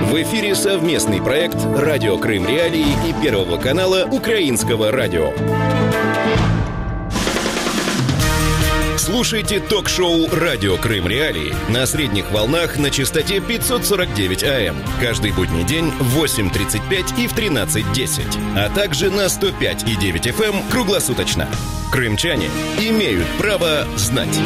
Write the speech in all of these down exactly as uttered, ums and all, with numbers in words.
В эфире совместный проект «Радио Крым Реалии» и Первого канала Украинского радио. Слушайте ток-шоу «Радио Крым Реалии» на средних волнах на частоте пятьсот сорок девять АМ каждый будний день в восемь тридцать пять и в тринадцать десять, а также на сто пять и девять эф эм круглосуточно. Крымчане имеют право знать.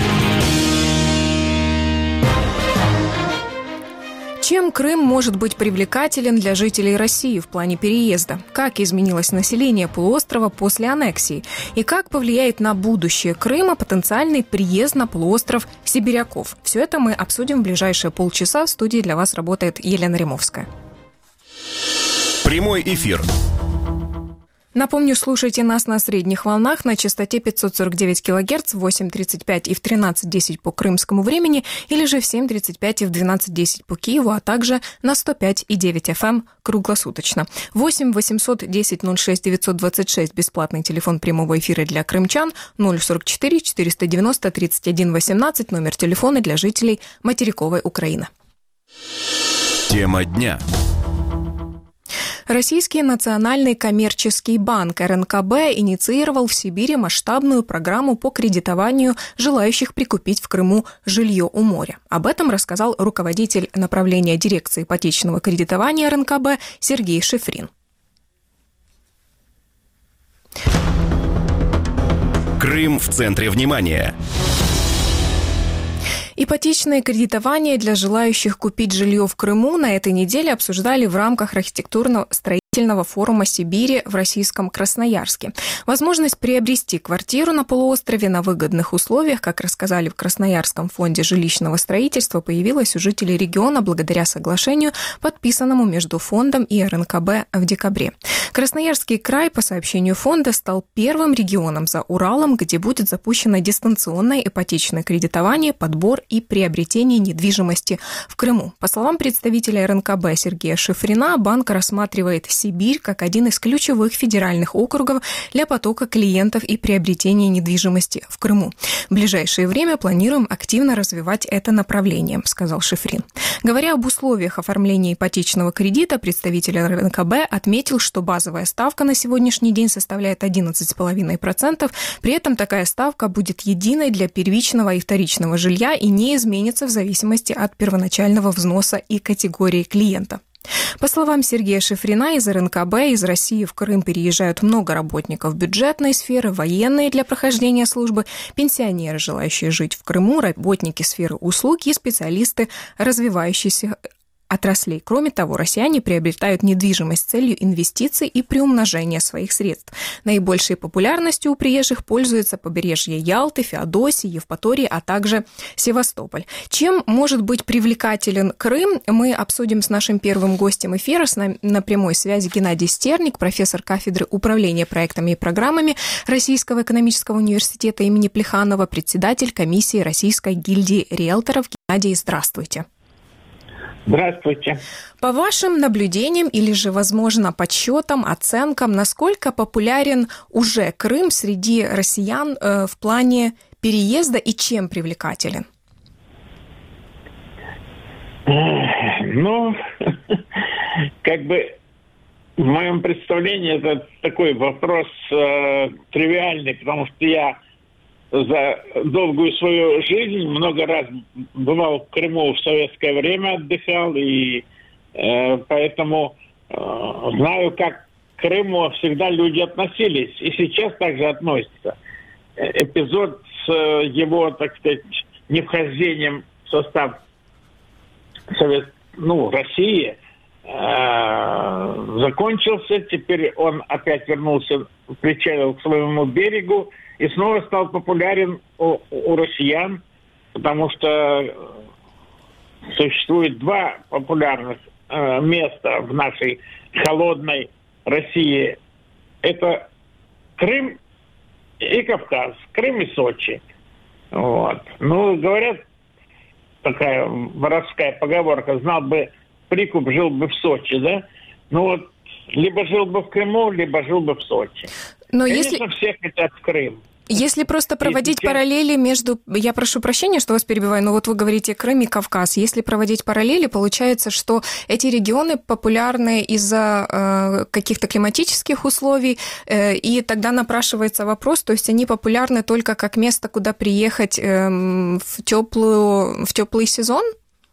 Чем Крым может быть привлекателен для жителей России в плане переезда? Как изменилось население полуострова после аннексии? И как повлияет на будущее Крыма потенциальный приезд на полуостров сибиряков? Все это мы обсудим в ближайшие полчаса. В студии для вас работает Елена Римовская. Прямой эфир. Напомню, слушайте нас на средних волнах на частоте пятьсот сорок девять килогерц в восемь тридцать пять и в тринадцать десять по крымскому времени, или же в семь тридцать пять и в двенадцать десять по Киеву, а также на сто пять и девять эф эм круглосуточно. восемь восемьсот десять ноль шесть девятьсот двадцать шесть бесплатный телефон прямого эфира для крымчан, ноль сорок четыре четыреста девяносто тридцать один восемнадцать номер телефона для жителей материковой Украины. Тема дня. Российский национальный коммерческий банк эр эн ка бэ инициировал в Сибири масштабную программу по кредитованию желающих прикупить в Крыму жилье у моря. Об этом рассказал руководитель направления дирекции ипотечного кредитования эр эн ка бэ Сергей Шифрин. Крым в центре внимания. Ипотечное кредитование для желающих купить жилье в Крыму на этой неделе обсуждали в рамках архитектурного строительного форума Сибири в российском Красноярске. Возможность приобрести квартиру на полуострове на выгодных условиях, как рассказали в Красноярском фонде жилищного строительства, появилась у жителей региона благодаря соглашению, подписанному между фондом и эр эн ка бэ в декабре. Красноярский край, по сообщению фонда, стал первым регионом за Уралом, где будет запущено дистанционное ипотечное кредитование, подбор и приобретение недвижимости в Крыму. По словам представителя эр эн ка бэ Сергея Шифрина, банк рассматривает Сибирь как один из ключевых федеральных округов для потока клиентов и приобретения недвижимости в Крыму. В ближайшее время планируем активно развивать это направление, сказал Шифрин. Говоря об условиях оформления ипотечного кредита, представитель эр эн ка бэ отметил, что базовая ставка на сегодняшний день составляет одиннадцать целых пять десятых процента. При этом такая ставка будет единой для первичного и вторичного жилья и не изменится в зависимости от первоначального взноса и категории клиента. По словам Сергея Шифрина, из эр эн ка бэ из России в Крым переезжают много работников бюджетной сферы, военные для прохождения службы, пенсионеры, желающие жить в Крыму, работники сферы услуг и специалисты развивающихся отраслей. Кроме того, россияне приобретают недвижимость с целью инвестиций и приумножения своих средств. Наибольшей популярностью у приезжих пользуется побережье Ялты, Феодосии, Евпатории, а также Севастополь. Чем может быть привлекателен Крым, мы обсудим с нашим первым гостем эфира. С нами на прямой связи Геннадий Стерник, профессор кафедры управления проектами и программами Российского экономического университета имени Плеханова, председатель комиссии Российской гильдии риэлторов. Геннадий, здравствуйте. Здравствуйте. По вашим наблюдениям или же, возможно, подсчетам, оценкам, насколько популярен уже Крым среди россиян э, в плане переезда и чем привлекателен? Ну, как бы в моем представлении это такой вопрос э, тривиальный, потому что я за долгую свою жизнь много раз бывал в Крыму в советское время, отдыхал, и э, поэтому э, знаю, как к Крыму всегда люди относились, и сейчас также относятся. Эпизод с э, его, так сказать, невхождением в состав Совет, ну, России э, закончился, теперь он опять вернулся, причалил к своему берегу, и снова стал популярен у, у россиян, потому что существует два популярных э, места в нашей холодной России. Это Крым и Кавказ, Крым и Сочи. Вот. Ну, говорят, такая воровская поговорка, знал бы прикуп, жил бы в Сочи, да? Ну вот, либо жил бы в Крыму, либо жил бы в Сочи. Но Конечно, если... все хотят в Крым. Если просто проводить сейчас... параллели между... Я прошу прощения, что вас перебиваю, но вот вы говорите Крым и Кавказ. Если проводить параллели, получается, что эти регионы популярны из-за э, каких-то климатических условий, э, и тогда напрашивается вопрос, то есть они популярны только как место, куда приехать э, в, теплую, в теплый сезон?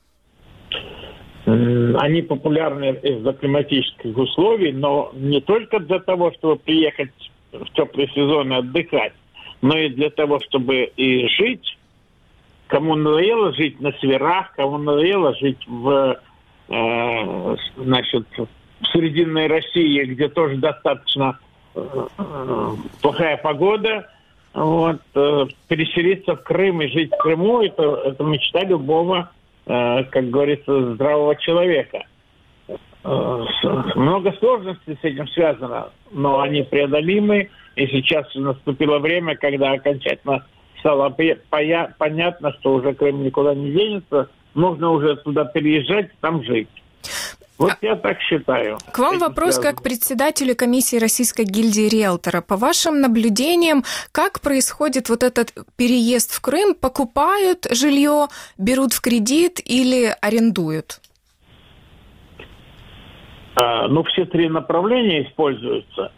Они популярны из-за климатических условий, но не только для того, чтобы приехать в теплый сезон и отдыхать, но и для того, чтобы и жить. Кому надоело жить на северах, кому надоело жить в, э, значит, в Срединной России, где тоже достаточно э, плохая погода, вот, э, переселиться в Крым и жить в Крыму, это, это мечта любого, э, как говорится, здравого человека. Э, много сложностей с этим связано, но они преодолимы. И сейчас наступило время, когда окончательно стало понятно, что уже Крым никуда не денется, нужно уже туда переезжать, там жить. Вот я так считаю. К вам вопрос связано. Как председателю комиссии Российской гильдии риэлтора. По вашим наблюдениям, как происходит вот этот переезд в Крым? Покупают жилье, берут в кредит или арендуют? А, ну, все три направления используются.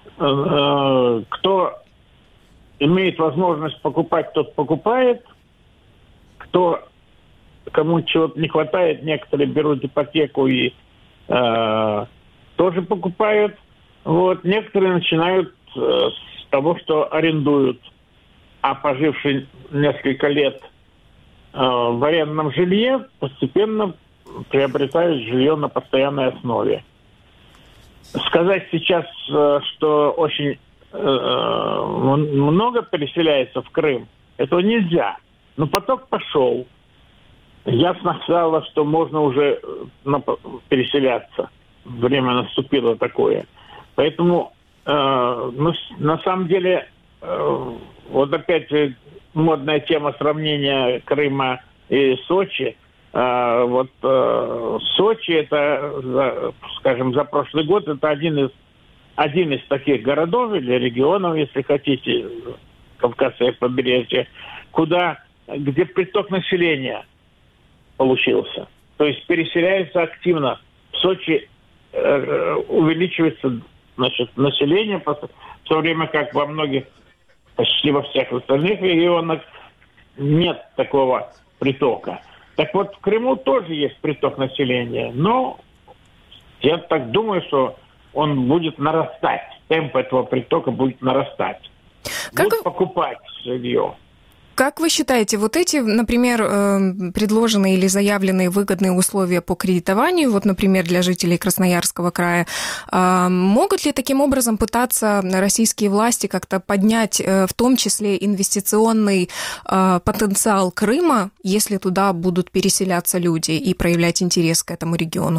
Кто имеет возможность покупать, тот покупает. Кто, кому чего-то не хватает, некоторые берут ипотеку и э, тоже покупают. Вот. Некоторые начинают э, с того, что арендуют, а пожившие несколько лет э, в арендном жилье, постепенно приобретают жилье на постоянной основе. Сказать сейчас, что очень много переселяется в Крым, этого нельзя. Но поток пошел. Ясно стало, что можно уже переселяться. Время наступило такое. Поэтому, ну, на самом деле, вот опять же, модная тема сравнения Крыма и Сочи. Uh, вот uh, Сочи, это, скажем, за прошлый год, это один из, один из таких городов или регионов, если хотите, Кавказское побережье, куда, где приток населения получился. То есть переселяется активно. В Сочи uh, увеличивается, значит, население, в то время как во многих, почти во всех остальных регионах нет такого притока. Так вот, в Крыму тоже есть приток населения, но я так думаю, что он будет нарастать. Темп этого притока будет нарастать. Как... Будут покупать жилье. Как вы считаете, вот эти, например, предложенные или заявленные выгодные условия по кредитованию, вот, например, для жителей Красноярского края, могут ли таким образом пытаться российские власти как-то поднять, в том числе, инвестиционный потенциал Крыма, если туда будут переселяться люди и проявлять интерес к этому региону?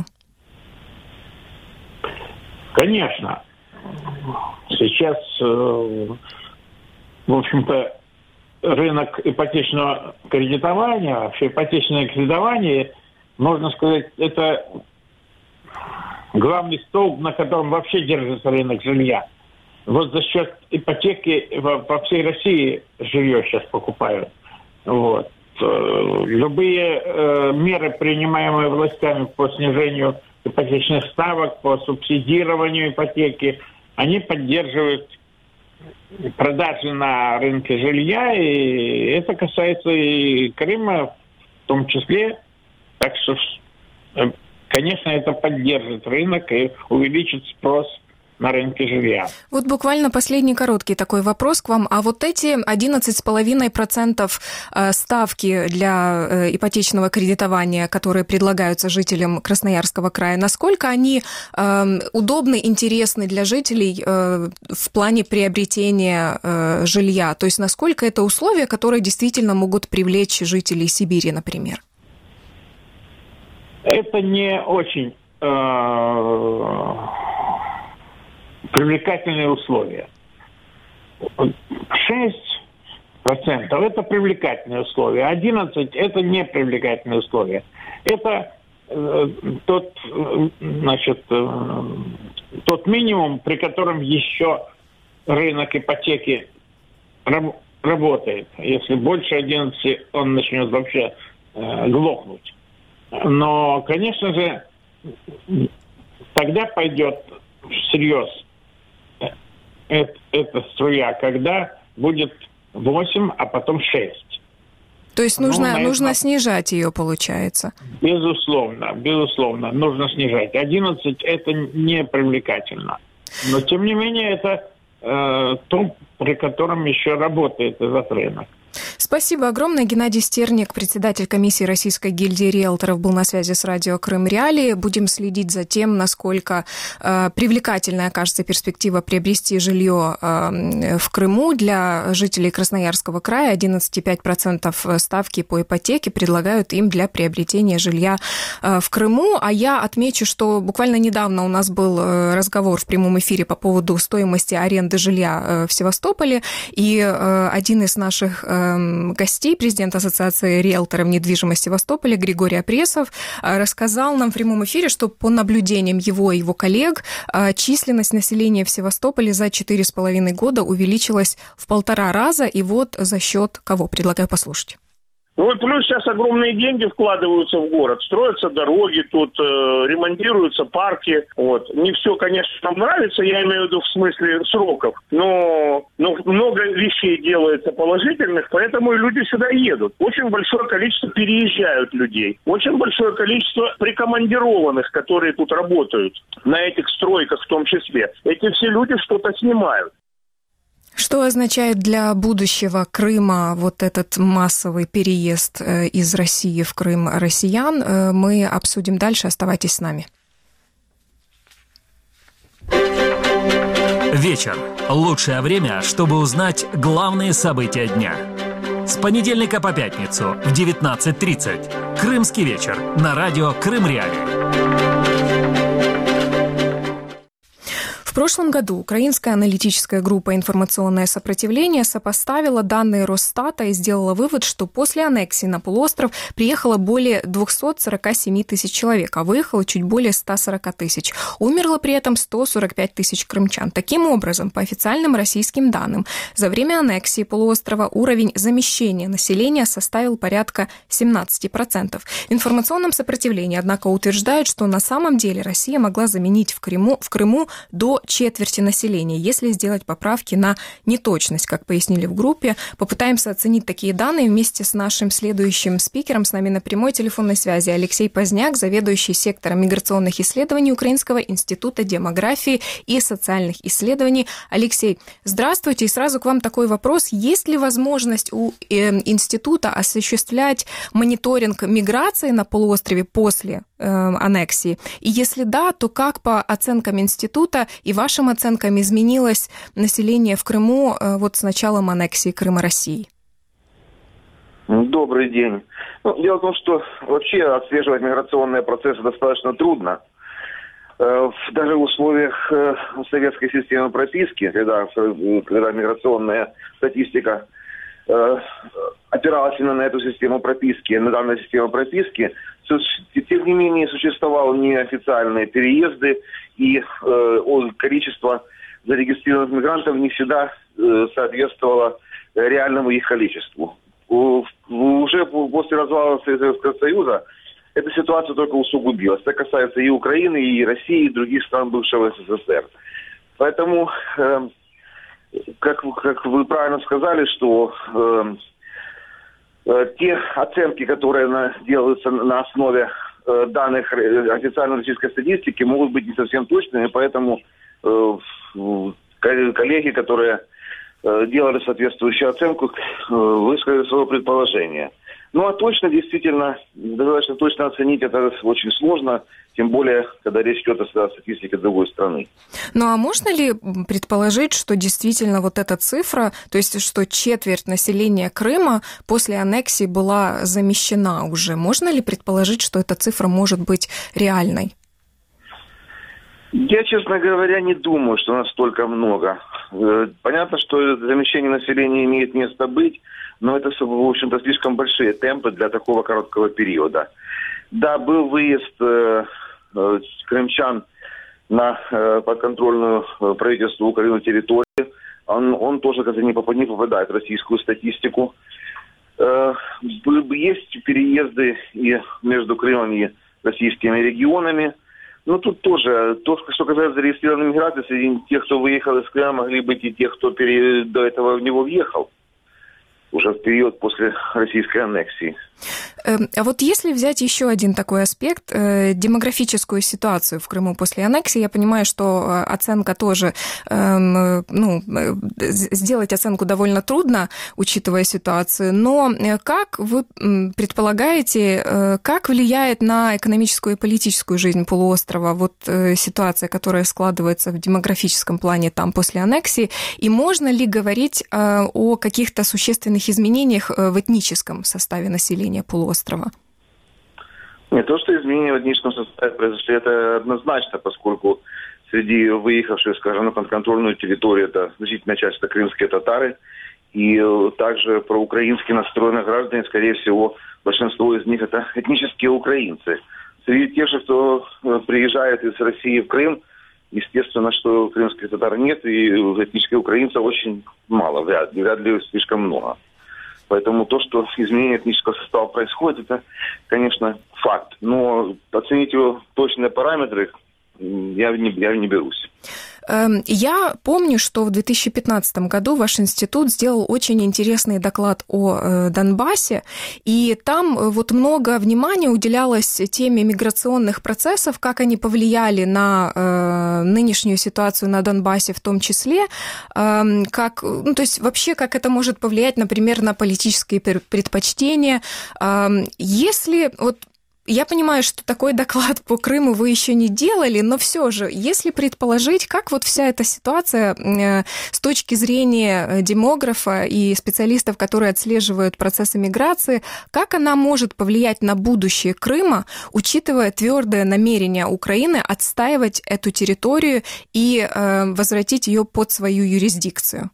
Конечно. Сейчас, в общем-то, рынок ипотечного кредитования, вообще ипотечное кредитование, можно сказать, это главный столб, на котором вообще держится рынок жилья. Вот за счет ипотеки по всей России жилье сейчас покупают. Вот. Любые э, меры, принимаемые властями по снижению ипотечных ставок, по субсидированию ипотеки, они поддерживают продажи на рынке жилья, и это касается и Крыма в том числе. Так что, конечно, это поддержит рынок и увеличит спрос на рынке жилья. Вот буквально последний короткий такой вопрос к вам. А вот эти одиннадцать целых пять десятых процента ставки для ипотечного кредитования, которые предлагаются жителям Красноярского края, насколько они э, удобны, интересны для жителей э, в плане приобретения э, жилья? То есть насколько это условия, которые действительно могут привлечь жителей Сибири, например? Это не очень... Э- привлекательные условия. шесть процентов это привлекательные условия, одиннадцать процентов это непривлекательные условия. Это э, тот, э, значит, э, тот минимум, при котором еще рынок ипотеки раб- работает. Если больше одиннадцати, он начнет вообще э, глохнуть. Но, конечно же, тогда пойдет всерьез э- эта струя, когда будет восемь, а потом шесть. То есть нужно, ну, нужно это... снижать ее, получается? Безусловно, безусловно, нужно снижать. одиннадцать это не привлекательно. Но, тем не менее, это э, то, при котором еще работает этот рынок. Спасибо огромное. Геннадий Стерник, председатель комиссии Российской гильдии риэлторов, был на связи с радио Крым Реалии. Будем следить за тем, насколько э, привлекательной окажется перспектива приобрести жилье э, в Крыму для жителей Красноярского края. одиннадцать целых пять десятых процента ставки по ипотеке предлагают им для приобретения жилья э, в Крыму. А я отмечу, что буквально недавно у нас был э, разговор в прямом эфире по поводу стоимости аренды жилья э, в Севастополе. И э, один из наших э, гостей, президент Ассоциации риэлторов недвижимости Севастополя Григорий Апресов, рассказал нам в прямом эфире, что по наблюдениям его и его коллег численность населения в Севастополе за четыре с половиной года увеличилась в полтора раза. И вот за счет кого? Предлагаю послушать. Ну вот плюс сейчас огромные деньги вкладываются в город. Строятся дороги тут, э, ремонтируются парки. Вот. Не все, конечно, нам нравится, я имею в виду в смысле сроков. Но, но много вещей делается положительных, поэтому и люди сюда едут. Очень большое количество переезжают людей. Очень большое количество прикомандированных, которые тут работают. На этих стройках в том числе. Эти все люди что-то снимают. Что означает для будущего Крыма вот этот массовый переезд из России в Крым россиян, мы обсудим дальше. Оставайтесь с нами. Вечер. Лучшее время, чтобы узнать главные события дня. С понедельника по пятницу в девятнадцать тридцать. Крымский вечер на радио Крым Реалии. В прошлом году украинская аналитическая группа «Информационное сопротивление» сопоставила данные Росстата и сделала вывод, что после аннексии на полуостров приехало более двести сорок семь тысяч человек, а выехало чуть более сто сорок тысяч. Умерло при этом сто сорок пять тысяч крымчан. Таким образом, по официальным российским данным, за время аннексии полуострова уровень замещения населения составил порядка семнадцать процентов. В информационном сопротивлении, однако, утверждают, что на самом деле Россия могла заменить в Крыму, в Крыму до четверти населения, если сделать поправки на неточность, как пояснили в группе. Попытаемся оценить такие данные вместе с нашим следующим спикером. С нами на прямой телефонной связи Алексей Поздняк, заведующий сектором миграционных исследований Украинского института демографии и социальных исследований. Алексей, здравствуйте. И сразу к вам такой вопрос. Есть ли возможность у э, института осуществлять мониторинг миграции на полуострове после э, аннексии? И если да, то как по оценкам института и вашим оценкам изменилось население в Крыму вот с началом аннексии Крыма России? Добрый день. Ну, дело в том, что вообще отслеживать миграционные процессы достаточно трудно. Даже в условиях советской системы прописки, когда, когда миграционная статистика опиралась именно на эту систему прописки, на данную систему прописки, тем не менее существовали неофициальные переезды, и э, количество зарегистрированных мигрантов не всегда э, соответствовало реальному их количеству. У, уже после развала Советского Союза эта ситуация только усугубилась. Это касается и Украины, и России, и других стран бывшего СССР. Поэтому, э, как, как вы правильно сказали, что э, э, те оценки, которые на, делаются на основе данных официальной российской статистики, могут быть не совсем точными, поэтому э, коллеги, которые э, делали соответствующую оценку, э, высказали свое предположение. Ну а точно, действительно, достаточно точно оценить это очень сложно, тем более, когда речь идет о статистике другой страны. Ну а можно ли предположить, что действительно вот эта цифра, то есть что четверть населения Крыма после аннексии была замещена уже? Можно ли предположить, что эта цифра может быть реальной? Я, честно говоря, не думаю, что настолько много. Понятно, что замещение населения имеет место быть, но это, в общем-то, слишком большие темпы для такого короткого периода. Да, был выезд э, э, крымчан на э, подконтрольную правительству Украины территорию, он, он тоже как-то не попадает в российскую статистику. Есть переезды и между Крымом и российскими регионами. Но тут тоже, то, что касается зарегистрированной миграции, среди тех, кто выехал из Крыма, могли быть и те, кто пере... до этого в него въехал. Уже в период после российской аннексии. А вот если взять еще один такой аспект, демографическую ситуацию в Крыму после аннексии, я понимаю, что оценка тоже, ну, сделать оценку довольно трудно, учитывая ситуацию, но как вы предполагаете, как влияет на экономическую и политическую жизнь полуострова вот ситуация, которая складывается в демографическом плане там после аннексии, и можно ли говорить о каких-то существенных изменениях в этническом составе населения полуострова? Не то, что изменения в этническом составе произошли, это однозначно, поскольку среди выехавших, скажем, на подконтрольную территорию, это значительная часть, это крымские татары, и также проукраински настроенные граждане, скорее всего, большинство из них это этнические украинцы. Среди тех же, кто приезжает из России в Крым, естественно, что крымских татар нет, и этнических украинцев очень мало, вряд ли, вряд ли слишком много. Поэтому то, что изменение этнического состава происходит, это, конечно, факт. Но оценить его точные параметры я не, я не берусь. Я помню, что в две тысячи пятнадцатом году ваш институт сделал очень интересный доклад о Донбассе, и там вот много внимания уделялось теме миграционных процессов, как они повлияли на нынешнюю ситуацию на Донбассе в том числе, как, ну, то есть вообще как это может повлиять, например, на политические предпочтения. Если вот я понимаю, что такой доклад по Крыму вы еще не делали, но все же, если предположить, как вот вся эта ситуация с точки зрения демографа и специалистов, которые отслеживают процессы миграции, как она может повлиять на будущее Крыма, учитывая твердое намерение Украины отстаивать эту территорию и возвратить ее под свою юрисдикцию?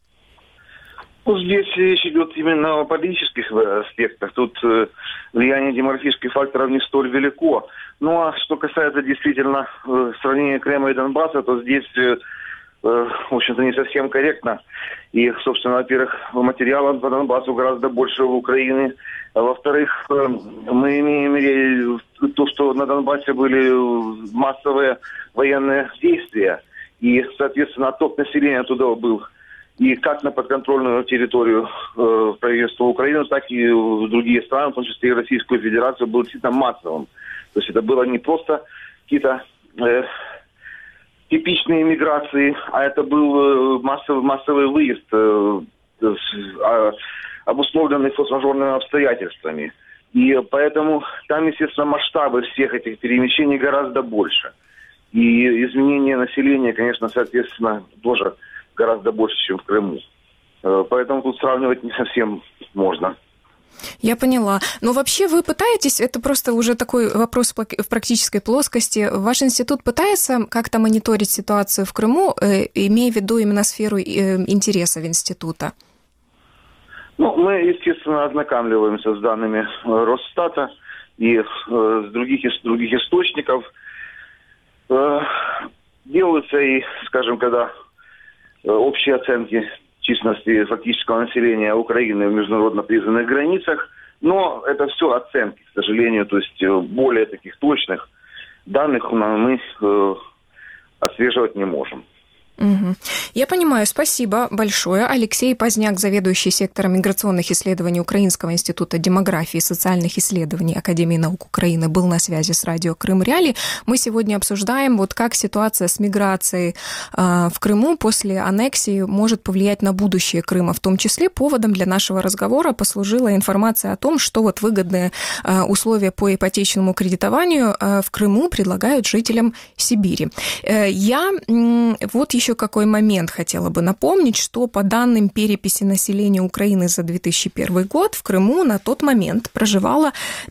Здесь речь идет именно о политических аспектах. Тут э, влияние демографических факторов не столь велико. Ну а что касается действительно э, сравнения Крыма и Донбасса, то здесь, э, э, в общем-то, не совсем корректно. И, собственно, во-первых, материала по Донбассу гораздо больше в Украине. А во-вторых, э, мы имеем то, что на Донбассе были массовые военные действия. И, соответственно, отток населения туда был. И как на подконтрольную территорию э, правительства Украины, так и в другие страны, в том числе и Российскую Федерацию, был действительно массовым. То есть это было не просто какие-то э, типичные миграции, а это был массовый, массовый выезд, э, э, обусловленный форс-мажорными обстоятельствами. И поэтому там, естественно, масштабы всех этих перемещений гораздо больше. И изменение населения, конечно, соответственно, тоже гораздо больше, чем в Крыму. Поэтому тут сравнивать не совсем можно. Я поняла. Но вообще вы пытаетесь, это просто уже такой вопрос в практической плоскости, ваш институт пытается как-то мониторить ситуацию в Крыму, имея в виду именно сферу интересов института? Ну, мы, естественно, ознакомливаемся с данными Росстата и э, с других, с других источников. Э, делаются и, скажем, когда общие оценки численности фактического населения Украины в международно признанных границах, но это все оценки, к сожалению, то есть более таких точных данных мы э, отслеживать не можем. Угу. Я понимаю, спасибо большое. Алексей Поздняк, заведующий сектором миграционных исследований Украинского института демографии и социальных исследований Академии наук Украины, был на связи с радио Крым Реалии. Мы сегодня обсуждаем, вот как ситуация с миграцией э, в Крыму после аннексии может повлиять на будущее Крыма. В том числе поводом для нашего разговора послужила информация о том, что вот выгодные э, условия по ипотечному кредитованию э, в Крыму предлагают жителям Сибири. Э, я э, вот еще какой момент хотела бы напомнить, что по данным переписи населения Украины за две тысячи первый год в Крыму на тот момент проживало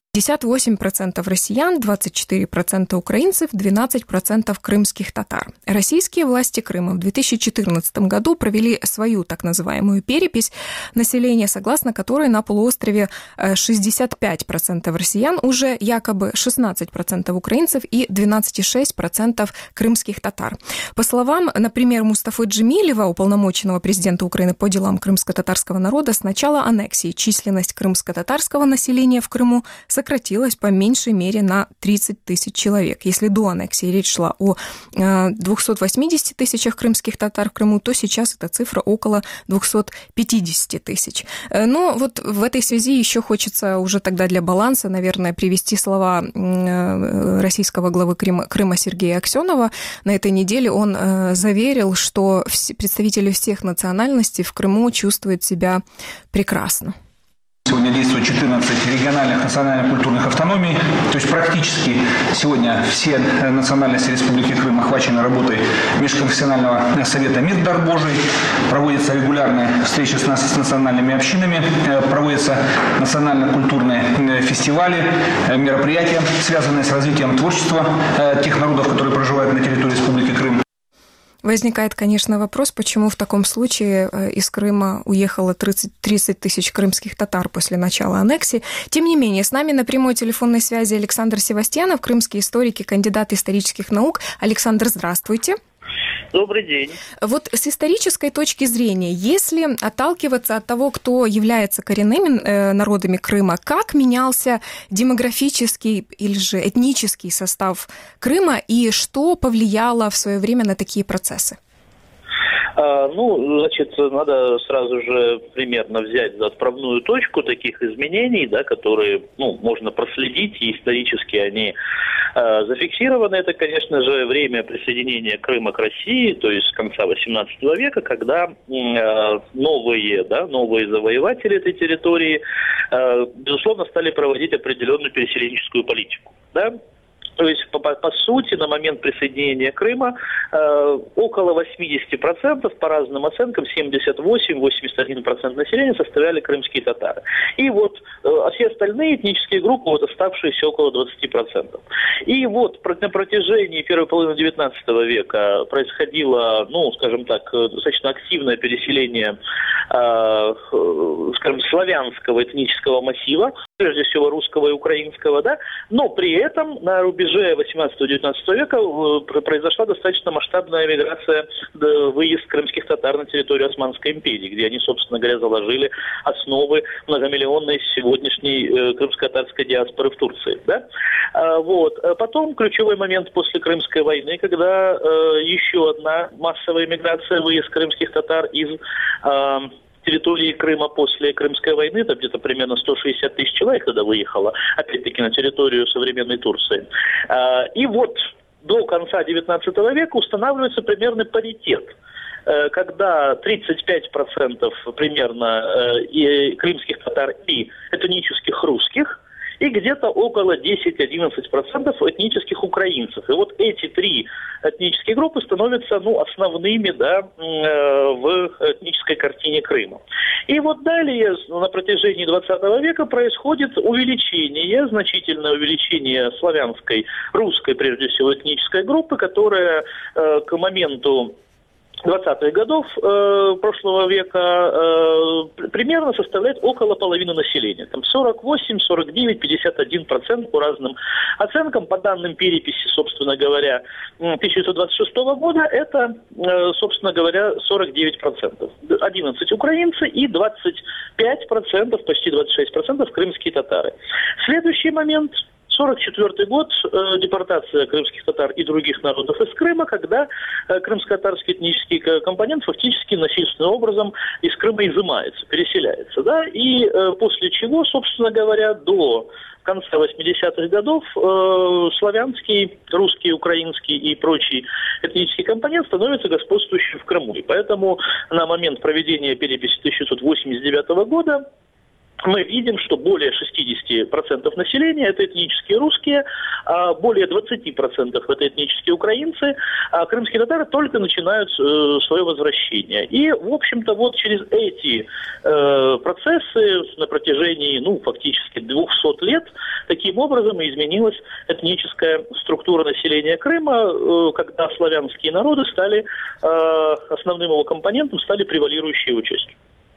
пятьдесят восемь процентов россиян, двадцать четыре процента украинцев, двенадцать процентов крымских татар. Российские власти Крыма в две тысячи четырнадцатом году провели свою так называемую перепись населения, согласно которой на полуострове шестьдесят пять процентов россиян, уже якобы шестнадцать процентов украинцев и двенадцать целых шесть десятых процента крымских татар. По словам, например, Мустафы Джемилева, уполномоченного президента Украины по делам крымско-татарского народа, с начала аннексии численность крымско-татарского населения в Крыму сократилась по меньшей мере на тридцать тысяч человек. Если до аннексии речь шла о двухстах восьмидесяти тысячах крымских татар в Крыму, то сейчас эта цифра около двухсот пятидесяти тысяч. Но вот в этой связи еще хочется уже тогда для баланса, наверное, привести слова российского главы Крыма, Крыма Сергея Аксенова. На этой неделе он заверил, что представители всех национальностей в Крыму чувствуют себя прекрасно. Сегодня действует четырнадцать региональных национально-культурных автономий, то есть практически сегодня все национальности Республики Крым охвачены работой Межконфессионального совета «Мир, дар Божий», проводятся регулярные встречи с, с национальными общинами, проводятся национально-культурные фестивали, мероприятия, связанные с развитием творчества тех народов, которые проживают на территории Республики Крым. Возникает, конечно, вопрос, почему в таком случае из Крыма уехало тридцать, тридцать тысяч крымских татар после начала аннексии. Тем не менее, с нами на прямой телефонной связи Александр Севастьянов, крымский историк и кандидат исторических наук. Александр, здравствуйте. Добрый день. Вот с исторической точки зрения, если отталкиваться от того, кто является коренными народами Крыма, как менялся демографический или же этнический состав Крыма и что повлияло в свое время на такие процессы? А, ну, значит, надо сразу же примерно взять за отправную точку таких изменений, да, которые, ну, можно проследить, и исторически они э, зафиксированы. Это, конечно же, время присоединения Крыма к России, то есть с конца восемнадцатого века, когда э, новые, да, новые завоеватели этой территории, э, безусловно, стали проводить определенную переселенческую политику, да. То есть, по, по сути, на момент присоединения Крыма э, около восемьдесят процентов, по разным оценкам, семьдесят восемь - восемьдесят один процент населения составляли крымские татары. И вот э, а все остальные этнические группы, вот оставшиеся около двадцать процентов. И вот на протяжении первой половины девятнадцатого века происходило, ну, скажем так, достаточно активное переселение, э, скажем, славянского этнического массива, прежде всего русского и украинского, да, но при этом на рубеже восемнадцатого-девятнадцатого века произошла достаточно масштабная миграция, выезд крымских татар на территорию Османской империи, где они, собственно говоря, заложили основы многомиллионной сегодняшней крымско-татарской диаспоры в Турции, да. Вот. Потом ключевой момент после Крымской войны, когда еще одна массовая миграция, выезд крымских татар из территории Крыма после Крымской войны, там где-то примерно сто шестьдесят тысяч человек тогда выехало, опять-таки на территорию современной Турции. И вот до конца девятнадцатого века устанавливается примерный паритет, когда тридцать пять процентов примерно и крымских татар и этнических русских, и где-то около десять-одиннадцать процентов этнических украинцев. И вот эти три этнические группы становятся, ну, основными, да, в этнической картине Крыма. И вот далее на протяжении двадцатого века происходит увеличение, значительное увеличение славянской, русской, прежде всего, этнической группы, которая к моменту двадцатых годов э, прошлого века э, примерно составляет около половины населения. Там сорок восемь, сорок девять, пятьдесят один процент по разным оценкам. По данным переписи, собственно говоря, тысяча девятьсот двадцать шестого года, это, э, собственно говоря, сорок девять процентов. одиннадцать украинцы и двадцать пять процентов, почти двадцать шесть процентов крымские татары. Следующий момент – сорок четвёртый год, э, депортация крымских татар и других народов из Крыма, когда э, крымско-татарский этнический компонент фактически насильственным образом из Крыма изымается, переселяется, да, и э, после чего, собственно говоря, до конца восьмидесятых годов э, славянский, русский, украинский и прочий этнический компонент становится господствующим в Крыму. И поэтому на момент проведения переписи тысяча девятьсот восемьдесят девятого года мы видим, что более шестьдесят процентов населения – это этнические русские, а более двадцать процентов – это этнические украинцы, а крымские татары только начинают э, свое возвращение. И, в общем-то, вот через эти э, процессы на протяжении, ну, фактически двухсот лет, таким образом изменилась этническая структура населения Крыма, э, когда славянские народы стали, э, основным его компонентом стали превалирующей его частью.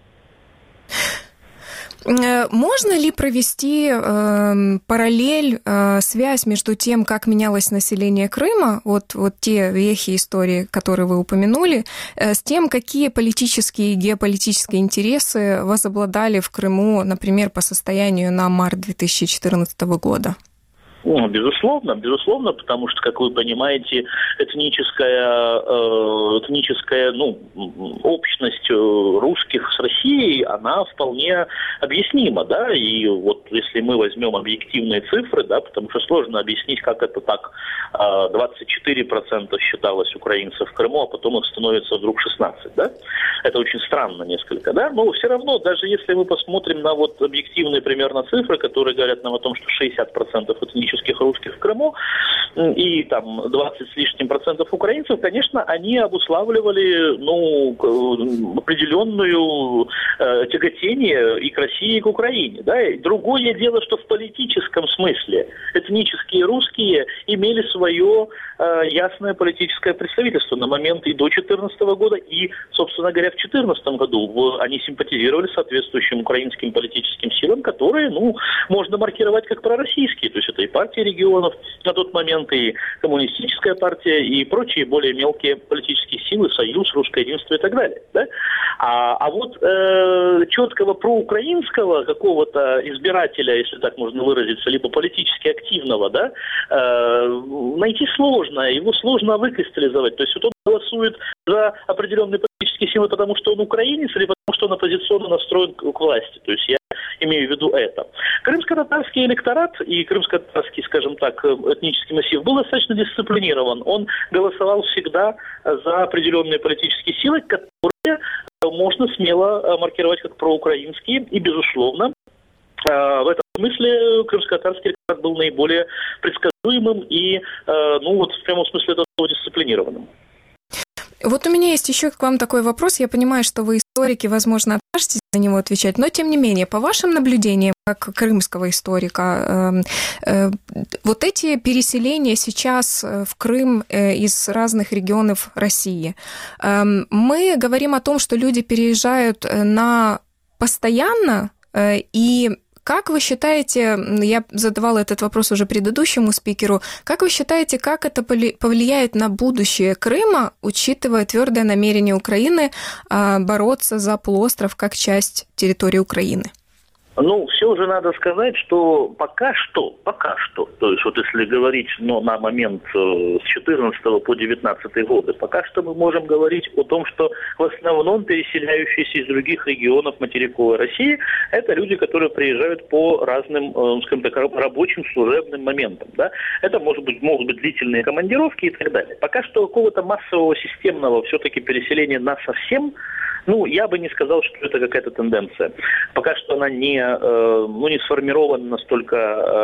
Можно ли провести э, параллель, э, связь между тем, как менялось население Крыма, вот, вот те вехи истории, которые вы упомянули, э, с тем, какие политические и геополитические интересы возобладали в Крыму, например, по состоянию на март две тысячи четырнадцатого года? Ну, безусловно, безусловно, потому что, как вы понимаете, этническая, э, этническая ну, общность русских с Россией, она вполне объяснима, да, и вот если мы возьмем объективные цифры, да, потому что сложно объяснить, как это так, э, двадцать четыре процента считалось украинцев в Крыму, а потом их становится вдруг шестнадцать, да, это очень странно несколько, да, но все равно, даже если мы посмотрим на вот объективные примерно цифры, которые говорят нам о том, что шестьдесят процентов этнических русских в Крыму и там двадцать с лишним процентов украинцев, конечно, они обуславливали ну, определенную э, тяготение и к России, и к Украине. Да? И другое дело, что в политическом смысле этнические русские имели свое э, ясное политическое представительство на момент и до две тысячи четырнадцатого года, и, собственно говоря, в две тысячи четырнадцатом году в, они симпатизировали соответствующим украинским политическим силам, которые, ну, можно маркировать как пророссийские, то есть это и партия регионов на тот момент, и коммунистическая партия, и прочие более мелкие политические силы, Союз, Русское единство и так далее. Да? А, а вот э, четкого проукраинского какого-то избирателя, если так можно выразиться, либо политически активного, да, э, найти сложно, его сложно выкристаллизовать. То есть вот он голосует за определенные политические силы, потому что он украинец, или потому что он оппозиционно настроен к, к власти. То есть я имею в виду это. Крымско-татарский электорат и крымско-татарский, скажем так, этнический массив был достаточно дисциплинирован. Он голосовал всегда за определенные политические силы, которые можно смело маркировать как проукраинские. И, безусловно, в этом смысле крымско-татарский электорат был наиболее предсказуемым и, ну вот в прямом смысле этого слова, дисциплинированным. Вот у меня есть еще к вам такой вопрос. Я понимаю, что вы историки, возможно, откажетесь на него отвечать, но тем не менее, по вашим наблюдениям, как крымского историка, э, э, вот эти переселения сейчас в Крым э, из разных регионов России, э, мы говорим о том, что люди переезжают на постоянно, э, и как вы считаете, я задавала этот вопрос уже предыдущему спикеру, как вы считаете, как это повлияет на будущее Крыма, учитывая твердое намерение Украины бороться за полуостров как часть территории Украины? Ну, все же надо сказать, что пока что, пока что, то есть вот если говорить ну, на момент э, с четырнадцатого по девятнадцатый годы, пока что мы можем говорить о том, что в основном переселяющиеся из других регионов материковой России это люди, которые приезжают по разным, э, скажем так, рабочим служебным моментам. Да? Это может быть, могут быть длительные командировки и так далее. Пока что какого-то массового системного все-таки переселения на совсем, ну, я бы не сказал, что это какая-то тенденция. Пока что она не, э, ну, не сформирована настолько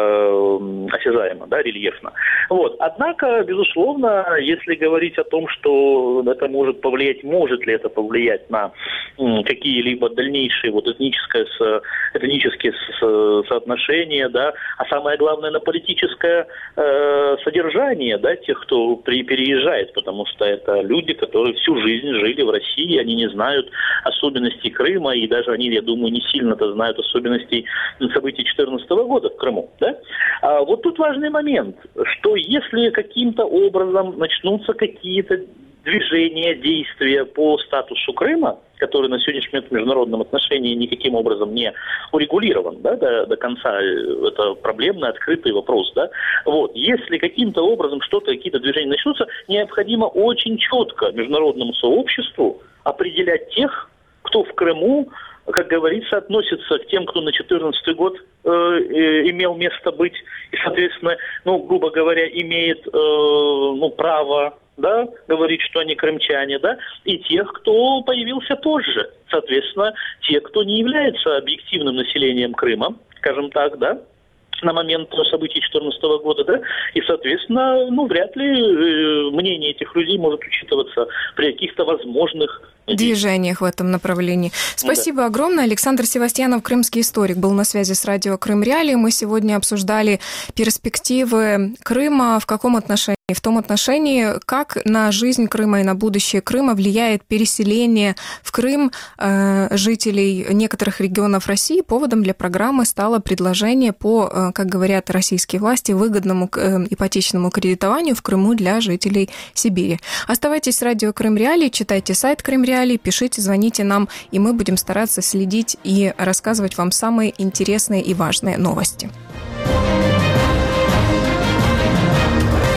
э, осязаемо, да, рельефно. Вот. Однако, безусловно, если говорить о том, что это может повлиять, может ли это повлиять на м, какие-либо дальнейшие вот, этническое, с, этнические с, соотношения, да, а самое главное на политическое э, содержание, да, тех, кто при, переезжает, потому что это люди, которые всю жизнь жили в России, они не знают особенностей Крыма, и даже они, я думаю, не сильно-то знают особенностей событий две тысячи четырнадцатого года в Крыму. Да? А вот тут важный момент, что если каким-то образом начнутся какие-то движения, действия по статусу Крыма, который на сегодняшний момент в международном отношении никаким образом не урегулирован, да, до, до конца, это проблемный, открытый вопрос, да, вот, если каким-то образом что-то, какие-то движения начнутся, необходимо очень четко международному сообществу определять тех, кто в Крыму, как говорится, относится к тем, кто на две тысячи четырнадцатый год э, э, имел место быть, и, соответственно, ну, грубо говоря, имеет э, ну, право, да, говорить, что они крымчане, да, и тех, кто появился позже. соответственно, те, кто не является объективным населением Крыма, скажем так, да, на момент событий две тысячи четырнадцатого года, да, и, соответственно, ну, вряд ли э, мнение этих людей может учитываться при каких-то возможных движениях в этом направлении. Спасибо да. огромное. Александр Севастьянов, крымский историк, был на связи с радио Крым Реалии. Мы сегодня обсуждали перспективы Крыма, в каком отношении? В том отношении, как на жизнь Крыма и на будущее Крыма влияет переселение в Крым э, жителей некоторых регионов России. Поводом для программы стало предложение по, э, как говорят российские власти, выгодному э, ипотечному кредитованию в Крыму для жителей Сибири. Оставайтесь с радио Крым Реалии, читайте сайт Крым Реалии, пишите, звоните нам, и мы будем стараться следить и рассказывать вам самые интересные и важные новости.